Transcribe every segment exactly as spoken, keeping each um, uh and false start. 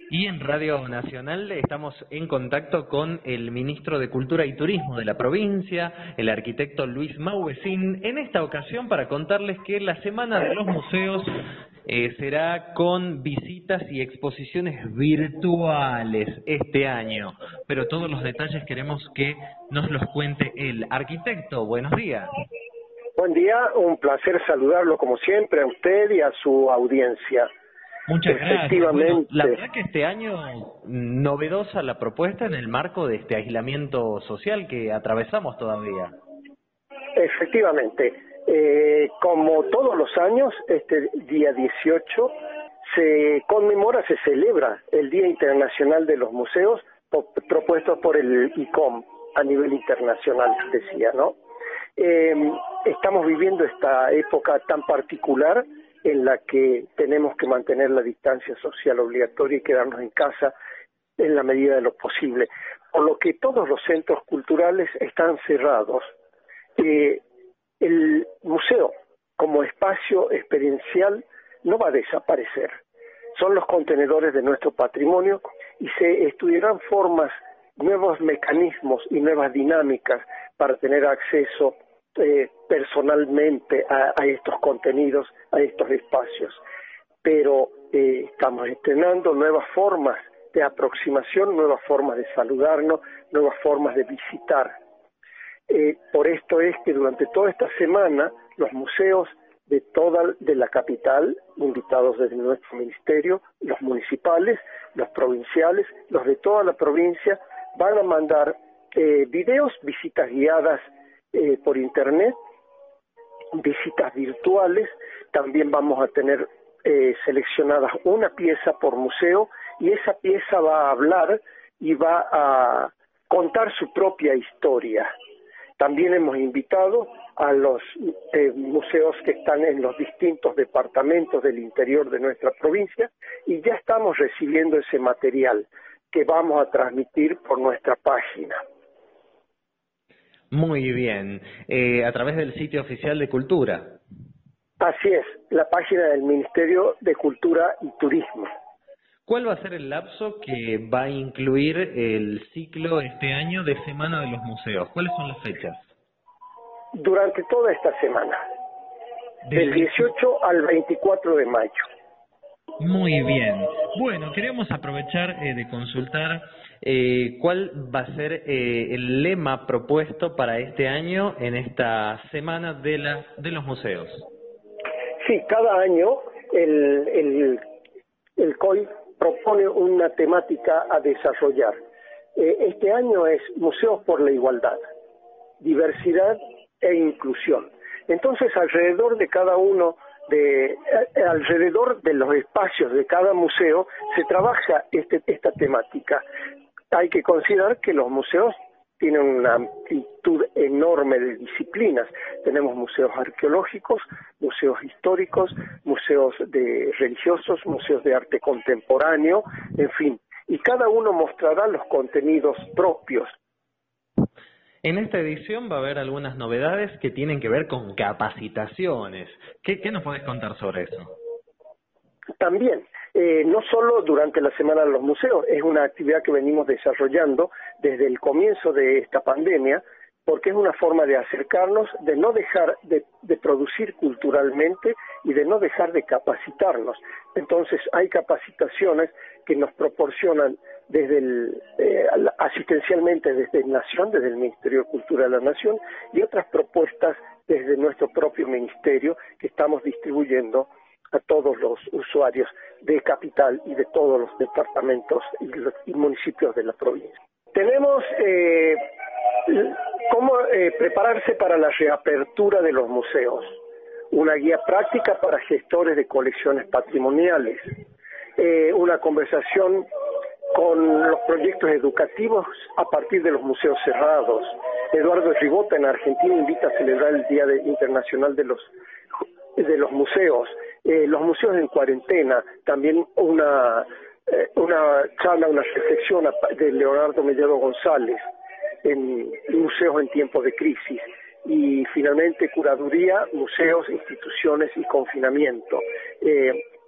Y en Radio Nacional estamos en contacto con el ministro de Cultura y Turismo de la provincia, el arquitecto Luis Mauguecín, en esta ocasión para contarles que la Semana de los Museos eh, será con visitas y exposiciones virtuales este año. Pero todos los detalles queremos que nos los cuente el arquitecto. Buenos días. Buen día, un placer saludarlo como siempre a usted y a su audiencia. Muchas gracias. Bueno, la verdad que este año novedosa la propuesta en el marco de este aislamiento social que atravesamos todavía. Efectivamente, eh, como todos los años, este día dieciocho se conmemora, se celebra el Día Internacional de los Museos propuesto por el I C O M a nivel internacional, decía, ¿no? Eh, estamos viviendo esta época tan particular en la que tenemos que mantener la distancia social obligatoria y quedarnos en casa en la medida de lo posible, por lo que todos los centros culturales están cerrados. Eh, el museo, como espacio experiencial, no va a desaparecer. Son los contenedores de nuestro patrimonio y se estudiarán formas, nuevos mecanismos y nuevas dinámicas para tener acceso Eh, personalmente a, a estos contenidos, a estos espacios. Pero eh, estamos estrenando nuevas formas de aproximación, nuevas formas de saludarnos, nuevas formas de visitar. Eh, por esto es que durante toda esta semana los museos de toda de la capital, invitados desde nuestro ministerio, los municipales, los provinciales, los de toda la provincia, van a mandar eh, videos, visitas guiadas Eh, por internet, visitas virtuales. También vamos a tener eh, seleccionadas una pieza por museo y esa pieza va a hablar y va a contar su propia historia. También hemos invitado a los eh, museos que están en los distintos departamentos del interior de nuestra provincia y ya estamos recibiendo ese material que vamos a transmitir por nuestra página. Muy bien, eh, a través del sitio oficial de Cultura. Así es, la página del Ministerio de Cultura y Turismo. ¿Cuál va a ser el lapso que va a incluir el ciclo este año de Semana de los Museos? ¿Cuáles son las fechas? Durante toda esta semana, del dieciocho al veinticuatro de mayo. Muy bien. Bueno, queremos aprovechar eh, de consultar eh, cuál va a ser eh, el lema propuesto para este año en esta Semana de, la, de los Museos. Sí, cada año el, el, el C O I propone una temática a desarrollar. Eh, este año es Museos por la Igualdad, Diversidad e Inclusión. Entonces, alrededor de cada uno De, eh, alrededor de los espacios de cada museo se trabaja este, esta temática. Hay que considerar que los museos tienen una amplitud enorme de disciplinas. Tenemos museos arqueológicos, museos históricos, museos de religiosos, museos de arte contemporáneo, en fin. Y cada uno mostrará los contenidos propios. En esta edición va a haber algunas novedades que tienen que ver con capacitaciones. ¿Qué, qué nos podés contar sobre eso? También, eh, no solo durante la Semana de los Museos, es una actividad que venimos desarrollando desde el comienzo de esta pandemia, porque es una forma de acercarnos, de no dejar de, de producir culturalmente y de no dejar de capacitarnos. Entonces, hay capacitaciones que nos proporcionan desde el, eh, asistencialmente desde Nación, desde el Ministerio de Cultura de la Nación, y otras propuestas desde nuestro propio ministerio que estamos distribuyendo a todos los usuarios de Capital y de todos los departamentos y, los, y municipios de la provincia. Tenemos eh, cómo eh, prepararse para la reapertura de los museos, una guía práctica para gestores de colecciones patrimoniales, eh, una conversación con los proyectos educativos a partir de los museos cerrados. Eduardo Ribota en Argentina invita a celebrar el Día de, Internacional de los, de los Museos. Eh, los museos en cuarentena, también una, eh, una charla, una reflexión de Leonardo Mellado González en Museos en tiempos de crisis. Y finalmente, curaduría, museos, instituciones y confinamiento. Eh,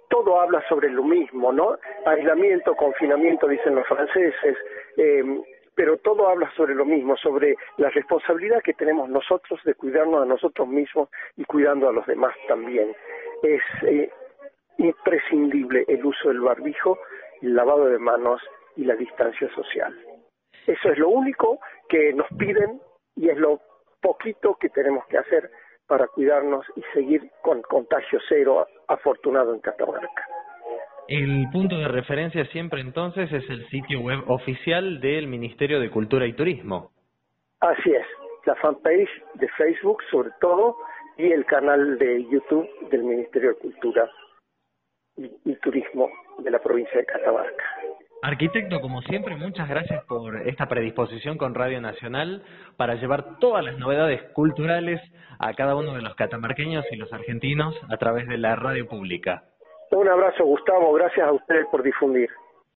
todo habla sobre lo mismo, ¿no? Aislamiento, confinamiento, dicen los franceses, eh, pero todo habla sobre lo mismo, sobre la responsabilidad que tenemos nosotros de cuidarnos a nosotros mismos y cuidando a los demás también. Es eh, imprescindible el uso del barbijo, el lavado de manos y la distancia social. Eso es lo único que nos piden y es lo poquito que tenemos que hacer para cuidarnos y seguir con contagio cero afortunado en Catamarca. El punto de referencia siempre entonces es el sitio web oficial del Ministerio de Cultura y Turismo. Así es, la fanpage de Facebook sobre todo y el canal de YouTube del Ministerio de Cultura y, y Turismo de la provincia de Catamarca. Arquitecto, como siempre, muchas gracias por esta predisposición con Radio Nacional para llevar todas las novedades culturales a cada uno de los catamarqueños y los argentinos a través de la radio pública. Un abrazo, Gustavo, gracias a ustedes por difundir.